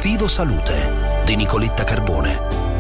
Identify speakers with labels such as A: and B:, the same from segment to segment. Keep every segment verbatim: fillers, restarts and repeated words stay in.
A: Attivo Salute di Nicoletta Carbone.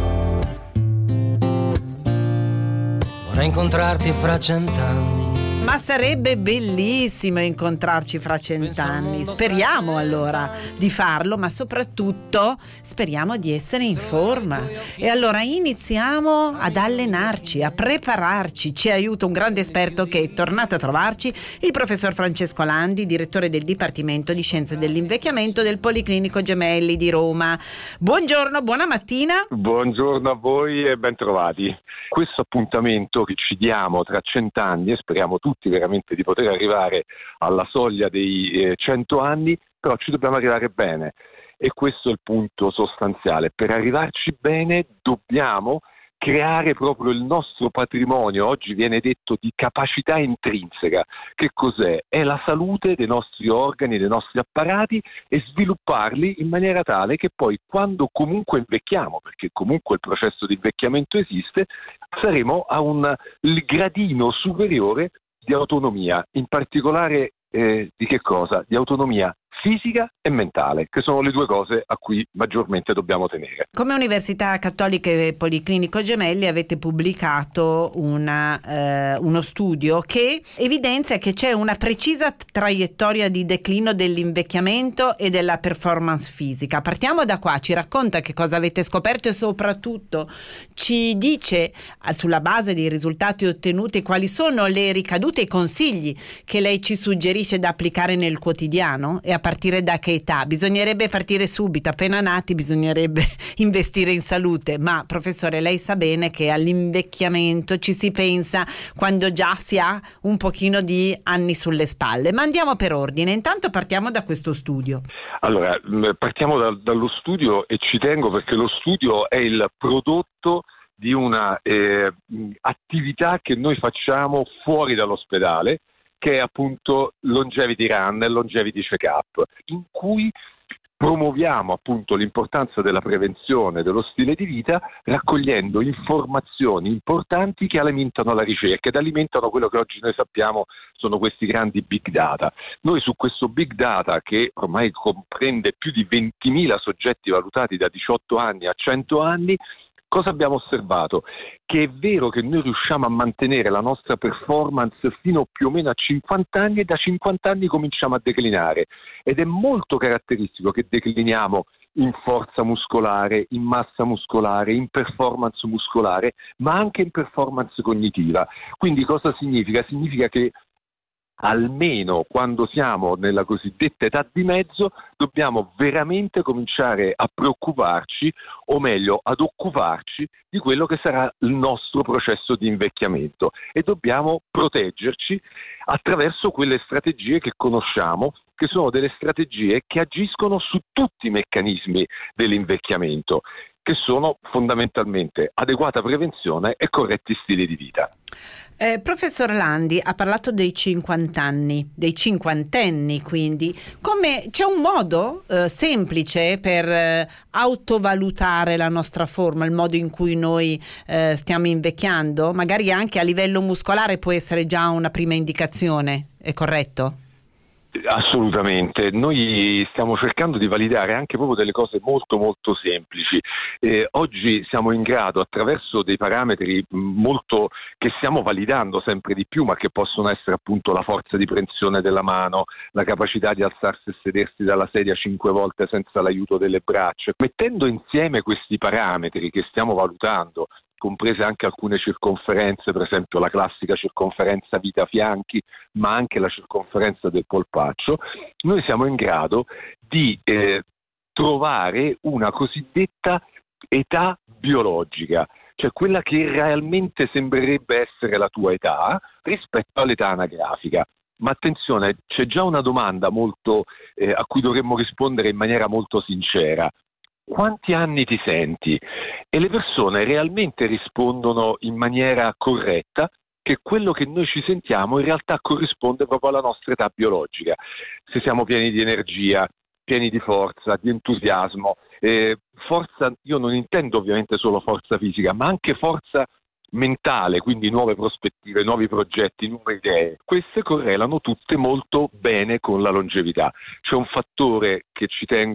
B: Vorrei incontrarti fra cent'anni.
C: Ma sarebbe bellissimo incontrarci fra cent'anni. Speriamo allora di farlo, ma soprattutto speriamo di essere in forma. E allora iniziamo ad allenarci, a prepararci. Ci aiuta un grande esperto che è tornato a trovarci, il professor Francesco Landi, direttore del Dipartimento di Scienze dell'Invecchiamento del Policlinico Gemelli di Roma. Buongiorno, buona mattina.
D: Buongiorno a voi e bentrovati. Questo appuntamento che ci diamo tra cent'anni, e speriamo tutti veramente di poter arrivare alla soglia dei eh, cento anni, però ci dobbiamo arrivare bene, e questo è il punto sostanziale. Per arrivarci bene dobbiamo creare proprio il nostro patrimonio. Oggi viene detto di capacità intrinseca. Che cos'è? È la salute dei nostri organi, dei nostri apparati, e svilupparli in maniera tale che poi, quando comunque invecchiamo, perché comunque il processo di invecchiamento esiste, saremo a un il gradino superiore di autonomia, in particolare eh, di che cosa? Di autonomia fisica e mentale, che sono le due cose a cui maggiormente dobbiamo tenere.
C: Come Università Cattolica e Policlinico Gemelli avete pubblicato una, eh, uno studio che evidenzia che c'è una precisa traiettoria di declino dell'invecchiamento e della performance fisica. Partiamo da qua, ci racconta che cosa avete scoperto e soprattutto ci dice, sulla base dei risultati ottenuti, quali sono le ricadute e i consigli che lei ci suggerisce da applicare nel quotidiano, e a partire da che età? Bisognerebbe partire subito, appena nati bisognerebbe investire in salute, ma professore, lei sa bene che all'invecchiamento ci si pensa quando già si ha un pochino di anni sulle spalle. Ma andiamo per ordine, intanto partiamo da questo studio.
D: Allora, partiamo da, dallo studio, e ci tengo perché lo studio è il prodotto di una eh, attività che noi facciamo fuori dall'ospedale, che è appunto Longevity Run e Longevity Check-up, in cui promuoviamo appunto l'importanza della prevenzione dello stile di vita, raccogliendo informazioni importanti che alimentano la ricerca ed alimentano quello che oggi noi sappiamo sono questi grandi big data. Noi su questo big data, che ormai comprende più di ventimila soggetti valutati da diciotto anni a cento anni, cosa abbiamo osservato? Che è vero che noi riusciamo a mantenere la nostra performance fino più o meno a cinquanta anni, e da cinquanta anni cominciamo a declinare, ed è molto caratteristico che decliniamo in forza muscolare, in massa muscolare, in performance muscolare, ma anche in performance cognitiva. Quindi cosa significa? Significa che almeno quando siamo nella cosiddetta età di mezzo dobbiamo veramente cominciare a preoccuparci, o meglio ad occuparci di quello che sarà il nostro processo di invecchiamento, e dobbiamo proteggerci attraverso quelle strategie che conosciamo, che sono delle strategie che agiscono su tutti i meccanismi dell'invecchiamento, che sono fondamentalmente adeguata prevenzione e corretti stili di vita.
C: Eh, professor Landi ha parlato dei cinquant'anni, dei cinquantenni, quindi come c'è un modo eh, semplice per eh, autovalutare la nostra forma, il modo in cui noi eh, stiamo invecchiando? Magari anche a livello muscolare può essere già una prima indicazione, è corretto?
D: Assolutamente, noi stiamo cercando di validare anche proprio delle cose molto molto semplici. Eh, oggi siamo in grado, attraverso dei parametri molto che stiamo validando sempre di più, ma che possono essere appunto la forza di prensione della mano, la capacità di alzarsi e sedersi dalla sedia cinque volte senza l'aiuto delle braccia. Mettendo insieme questi parametri che stiamo valutando, comprese anche alcune circonferenze, per esempio la classica circonferenza vita-fianchi, ma anche la circonferenza del polpaccio, noi siamo in grado di eh, trovare una cosiddetta età biologica, cioè quella che realmente sembrerebbe essere la tua età rispetto all'età anagrafica. Ma attenzione, c'è già una domanda molto eh, a cui dovremmo rispondere in maniera molto sincera. Quanti anni ti senti? E le persone realmente rispondono in maniera corretta che quello che noi ci sentiamo in realtà corrisponde proprio alla nostra età biologica. Se siamo pieni di energia, pieni di forza, di entusiasmo, eh, forza, io non intendo ovviamente solo forza fisica, ma anche forza mentale, quindi nuove prospettive, nuovi progetti, nuove idee. Queste correlano tutte molto bene con la longevità. C'è un fattore che ci tengo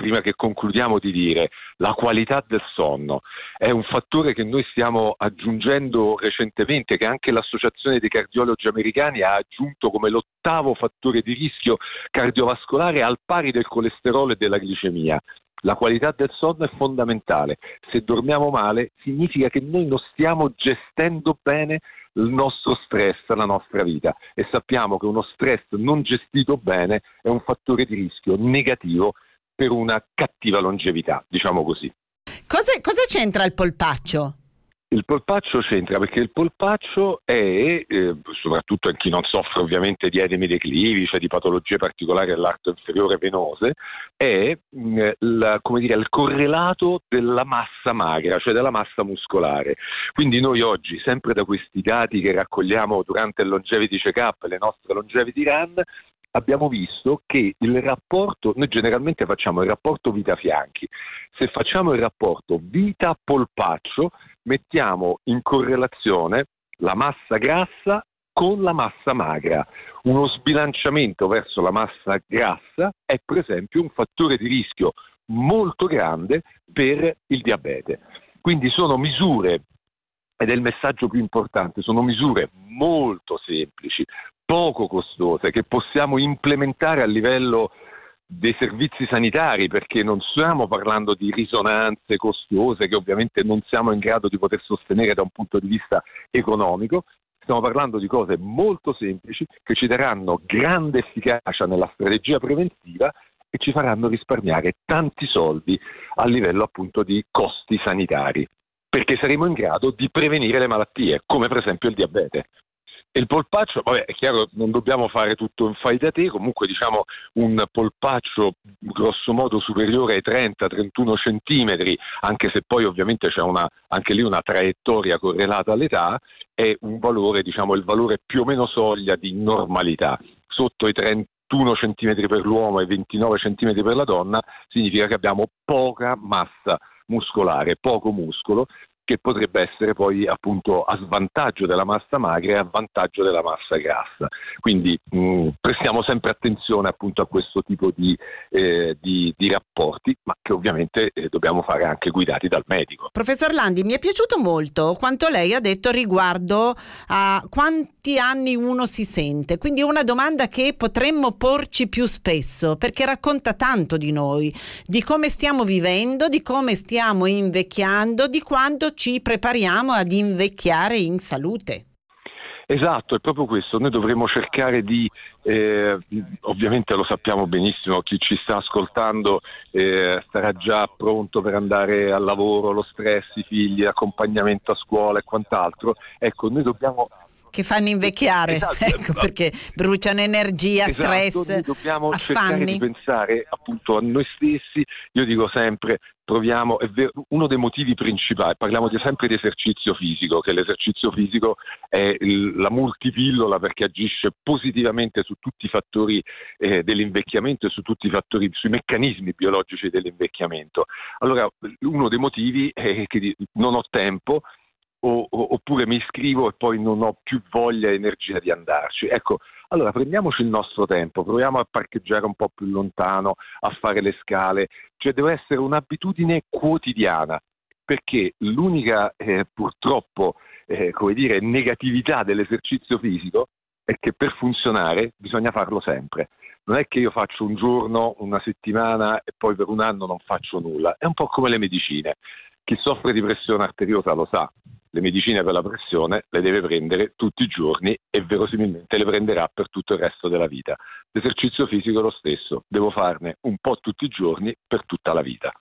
D: prima che concludiamo, di dire la qualità del sonno è un fattore che noi stiamo aggiungendo recentemente, che anche l'Associazione dei cardiologi americani ha aggiunto come l'ottavo fattore di rischio cardiovascolare, al pari del colesterolo e della glicemia. La qualità del sonno è fondamentale. Se dormiamo male significa che noi non stiamo gestendo bene il nostro stress, la nostra vita, e sappiamo che uno stress non gestito bene è un fattore di rischio negativo per una cattiva longevità, diciamo così.
C: Cosa, cosa c'entra il polpaccio?
D: Il polpaccio c'entra perché il polpaccio è, eh, soprattutto in chi non soffre ovviamente di edemi declivi, cioè di patologie particolari dell'arto inferiore venose, è mh, la, come dire, il correlato della massa magra, cioè della massa muscolare. Quindi noi oggi, sempre da questi dati che raccogliamo durante il Longevity Check-up, le nostre Longevity Run, abbiamo visto che il rapporto, noi generalmente facciamo il rapporto vita-fianchi, se facciamo il rapporto vita-polpaccio mettiamo in correlazione la massa grassa con la massa magra. Uno sbilanciamento verso la massa grassa è per esempio un fattore di rischio molto grande per il diabete. Quindi sono misure, ed è il messaggio più importante, sono misure molto semplici, poco costose, che possiamo implementare a livello dei servizi sanitari, perché non stiamo parlando di risonanze costose che ovviamente non siamo in grado di poter sostenere da un punto di vista economico. Stiamo parlando di cose molto semplici che ci daranno grande efficacia nella strategia preventiva e ci faranno risparmiare tanti soldi a livello appunto di costi sanitari, perché saremo in grado di prevenire le malattie, come per esempio il diabete. E il polpaccio, vabbè, è chiaro, non dobbiamo fare tutto in fai da te, comunque diciamo un polpaccio grosso modo superiore ai trenta trentuno centimetri, anche se poi ovviamente c'è una, anche lì una traiettoria correlata all'età, è un valore, diciamo il valore più o meno soglia di normalità. Sotto i trentuno centimetri per l'uomo e ventinove centimetri per la donna significa che abbiamo poca massa muscolare, poco muscolo, che potrebbe essere poi appunto a svantaggio della massa magra e a vantaggio della massa grassa. Quindi mh, prestiamo sempre attenzione appunto a questo tipo di, eh, di, di rapporti, ma che ovviamente eh, dobbiamo fare anche guidati dal medico.
C: Professor Landi, mi è piaciuto molto quanto lei ha detto riguardo a quanti anni uno si sente, quindi una domanda che potremmo porci più spesso, perché racconta tanto di noi, di come stiamo vivendo, di come stiamo invecchiando, di quanto ci prepariamo ad invecchiare in salute.
D: Esatto, è proprio questo. Noi dovremmo cercare di, eh, ovviamente lo sappiamo benissimo, chi ci sta ascoltando eh, starà già pronto per andare al lavoro, lo stress, i figli, l'accompagnamento a scuola e quant'altro. Ecco, noi dobbiamo...
C: Che fanno invecchiare,
D: esatto,
C: ecco, perché bruciano energia,
D: esatto,
C: stress,
D: noi dobbiamo
C: affanni.
D: cercare di pensare appunto a noi stessi. Io dico sempre, proviamo, è vero, uno dei motivi principali, parliamo di, sempre di esercizio fisico, che l'esercizio fisico è il, la multipillola, perché agisce positivamente su tutti i fattori eh, dell'invecchiamento e su tutti i fattori, sui meccanismi biologici dell'invecchiamento. Allora, uno dei motivi è che non ho tempo, O, oppure mi iscrivo e poi non ho più voglia e energia di andarci. Ecco, allora prendiamoci il nostro tempo, proviamo a parcheggiare un po' più lontano, a fare le scale, cioè deve essere un'abitudine quotidiana, perché l'unica eh, purtroppo eh, come dire, negatività dell'esercizio fisico è che per funzionare bisogna farlo sempre. Non è che io faccio un giorno, una settimana e poi per un anno non faccio nulla, è un po' come le medicine. Chi soffre di pressione arteriosa lo sa, le medicine per la pressione le deve prendere tutti i giorni e verosimilmente le prenderà per tutto il resto della vita. L'esercizio fisico è lo stesso, devo farne un po' tutti i giorni per tutta la vita.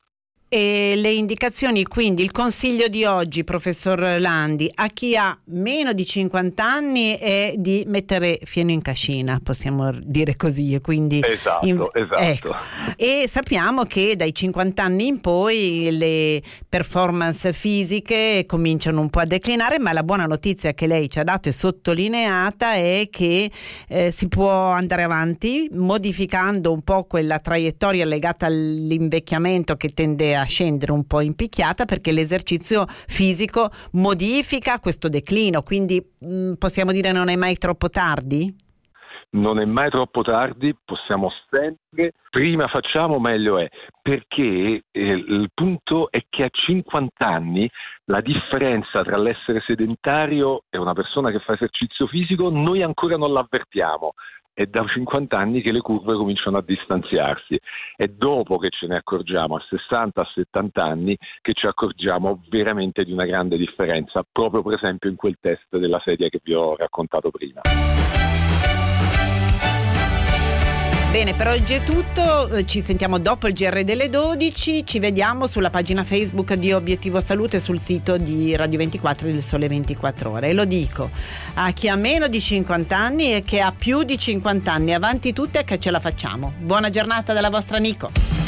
C: E le indicazioni, quindi il consiglio di oggi, professor Landi, a chi ha meno di cinquanta anni è di mettere fieno in cascina, possiamo dire così, e quindi
D: esatto,
C: in...
D: esatto.
C: Ecco. E sappiamo che dai cinquanta anni in poi le performance fisiche cominciano un po' a declinare, ma la buona notizia che lei ci ha dato e sottolineata è che eh, si può andare avanti modificando un po' quella traiettoria legata all'invecchiamento che tende a a scendere un po' in picchiata, perché l'esercizio fisico modifica questo declino, quindi mh, possiamo dire non è mai troppo tardi?
D: non è mai troppo tardi, possiamo sempre, prima facciamo meglio è, perché eh, il punto è che a cinquanta anni la differenza tra l'essere sedentario e una persona che fa esercizio fisico noi ancora non l'avvertiamo. È da cinquanta anni che le curve cominciano a distanziarsi, è dopo che ce ne accorgiamo a sessanta, a settanta anni che ci accorgiamo veramente di una grande differenza, proprio per esempio in quel test della sedia che vi ho raccontato prima.
C: Bene, per oggi è tutto, ci sentiamo dopo il G R delle dodici, ci vediamo sulla pagina Facebook di Obiettivo Salute e sul sito di Radio ventiquattro e del Sole ventiquattro Ore. E lo dico a chi ha meno di cinquanta anni e che ha più di cinquanta anni, avanti tutte che ce la facciamo. Buona giornata dalla vostra Nico.